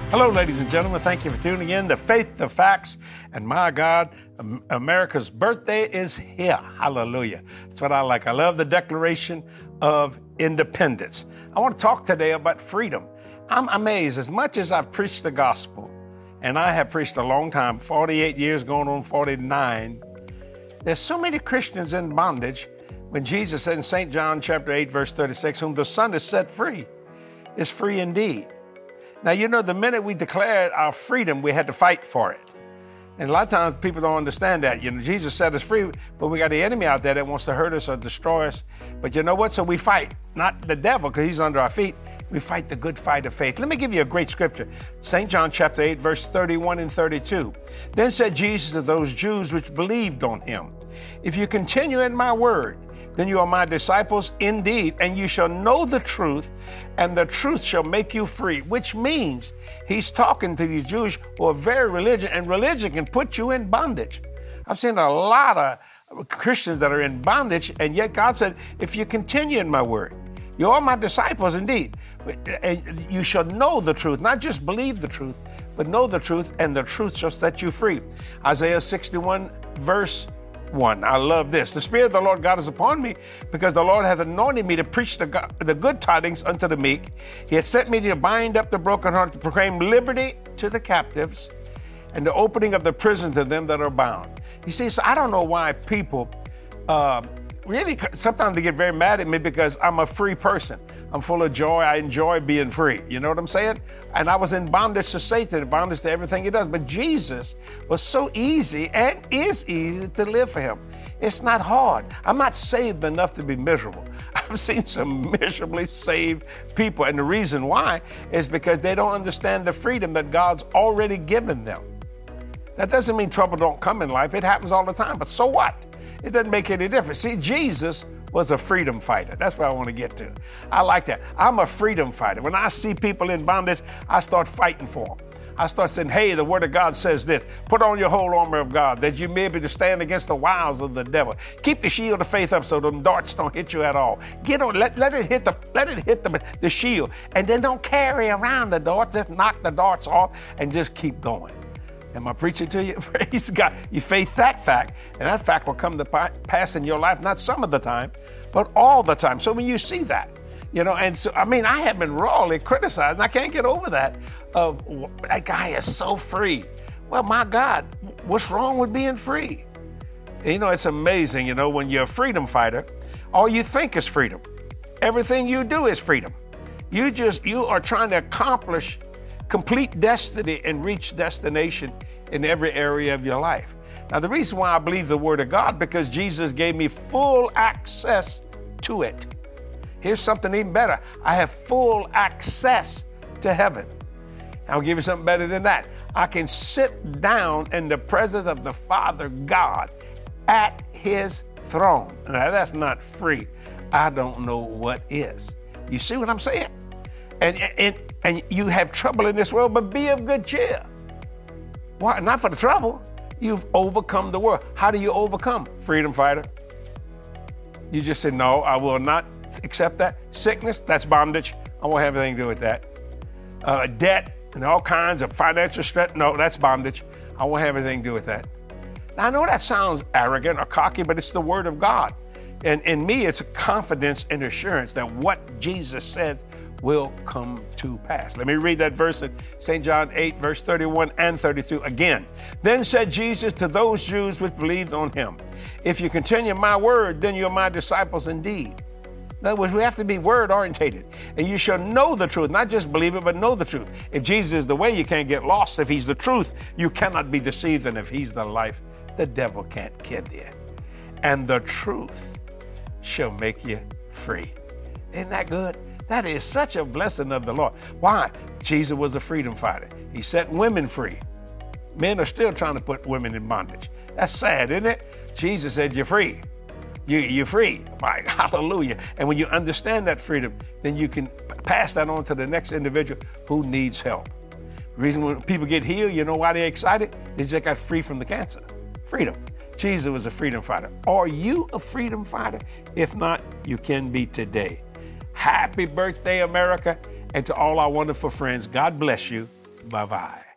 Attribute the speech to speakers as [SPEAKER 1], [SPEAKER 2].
[SPEAKER 1] Hello, ladies and gentlemen. Thank you for tuning in to Faith, the Facts, and my God, America's birthday is here. Hallelujah. That's what I like. I love the Declaration of Independence. I want to talk today about freedom. I'm amazed. As much as I've preached the gospel, and I have preached a long time, 48 years going on 49, there's so many Christians in bondage when Jesus said in St. John chapter 8, verse 36, whom the Son has set free is free indeed. Now, you know, the minute we declared our freedom, we had to fight for it. And a lot of times people don't understand that. You know, Jesus set us free, but we got the enemy out there that wants to hurt us or destroy us. But you know what? So we fight, not the devil, because he's under our feet. We fight the good fight of faith. Let me give you a great scripture. St. John chapter 8, verse 31 and 32. Then said Jesus to those Jews which believed on him, if you continue in my word, then you are my disciples indeed, and you shall know the truth, and the truth shall make you free, which means he's talking to these Jews who are very religious, and religion can put you in bondage. I've seen a lot of Christians that are in bondage, and yet God said, if you continue in my word, you are my disciples indeed, and you shall know the truth, not just believe the truth, but know the truth, and the truth shall set you free. Isaiah 61, verse 1. I love this. The Spirit of the Lord God is upon me, because the Lord hath anointed me to preach the good tidings unto the meek. He hath sent me to bind up the brokenhearted, to proclaim liberty to the captives, and the opening of the prison to them that are bound. You see, so I don't know why people really sometimes they get very mad at me, because I'm a free person. I'm full of joy. I enjoy being free. You know what I'm saying? And I was in bondage to Satan, in bondage to everything he does. But Jesus was so easy and is easy to live for him. It's not hard. I'm not saved enough to be miserable. I've seen some miserably saved people. And the reason why is because they don't understand the freedom that God's already given them. That doesn't mean trouble don't come in life. It happens all the time. But so what? It doesn't make any difference. See, Jesus was a freedom fighter. That's what I want to get to. I like that. I'm a freedom fighter. When I see people in bondage, I start fighting for them. I start saying, hey, the word of God says this. Put on your whole armor of God, that you may be able to stand against the wiles of the devil. Keep the shield of faith up so the darts don't hit you at all. Get on, let it hit the shield. And then don't carry around the darts. Just knock the darts off and just keep going. Am I preaching to you? Praise God. You faith that fact, and that fact will come to pass in your life, not some of the time, but all the time. So when you see that, you know, and so, I mean, I have been rawly criticized, and I can't get over that, of that guy is so free. Well, my God, what's wrong with being free? You know, it's amazing, you know, when you're a freedom fighter, all you think is freedom. Everything you do is freedom. You are trying to accomplish complete destiny and reach destination in every area of your life. Now, the reason why I believe the word of God, because Jesus gave me full access to it. Here's something even better. I have full access to heaven. I'll give you something better than that. I can sit down in the presence of the Father God at his throne. Now, that's not free. I don't know what is. You see what I'm saying? And you have trouble in this world, but be of good cheer. Why? Not for the trouble. You've overcome the world. How do you overcome? Freedom fighter. You just say, no, I will not accept that. Sickness, that's bondage. I won't have anything to do with that. Debt and all kinds of financial stress, no, that's bondage. I won't have anything to do with that. Now, I know that sounds arrogant or cocky, but it's the word of God. And in me, it's a confidence and assurance that what Jesus said will come to pass. Let me read that verse in St. John 8, verse 31 and 32 again. Then said Jesus to those Jews which believed on him, if you continue my word, then you're my disciples indeed. In other words, we have to be word orientated. And you shall know the truth, not just believe it, but know the truth. If Jesus is the way, you can't get lost. If he's the truth, you cannot be deceived. And if he's the life, the devil can't kid you. And the truth shall make you free. Isn't that good? That is such a blessing of the Lord. Why? Jesus was a freedom fighter. He set women free. Men are still trying to put women in bondage. That's sad, isn't it? Jesus said, you're free. You're free. Right? Hallelujah. And when you understand that freedom, then you can pass that on to the next individual who needs help. The reason when people get healed, you know why they're excited? They just got free from the cancer. Freedom. Jesus was a freedom fighter. Are you a freedom fighter? If not, you can be today. Happy birthday, America. And to all our wonderful friends, God bless you Bye-bye.